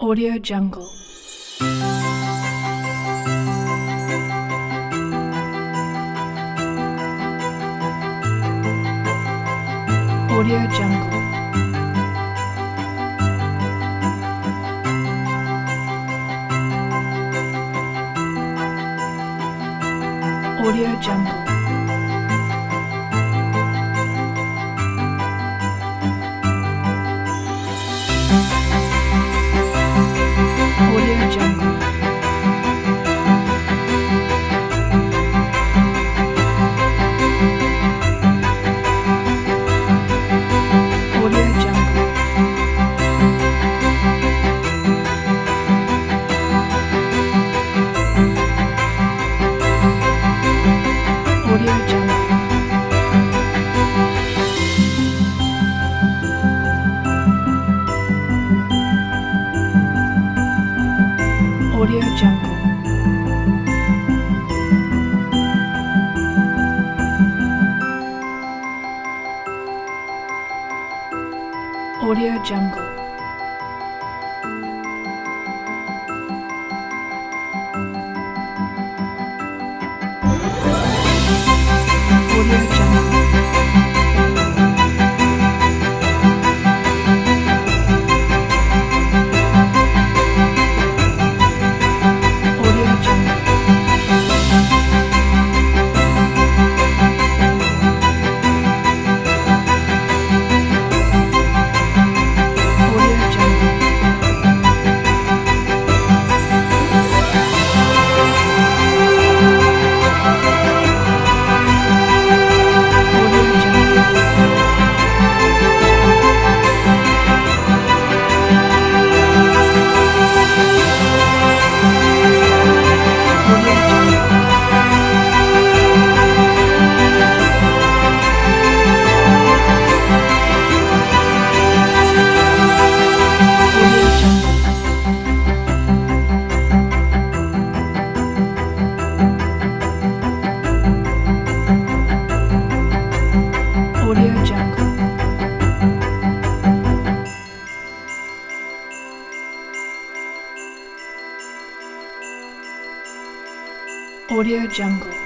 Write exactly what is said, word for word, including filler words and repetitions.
Audio Jungle. Audio Jungle. Audio Jungle. Audio Jungle. Audio Jungle. Audio Jungle. Audio Jungle. Audio Jungle. Audio Jungle. Audio Jungle. Audio Jungle. Audio Jungle. Audio Jungle. Audio Jungle. Audio Jungle. Audio Jungle.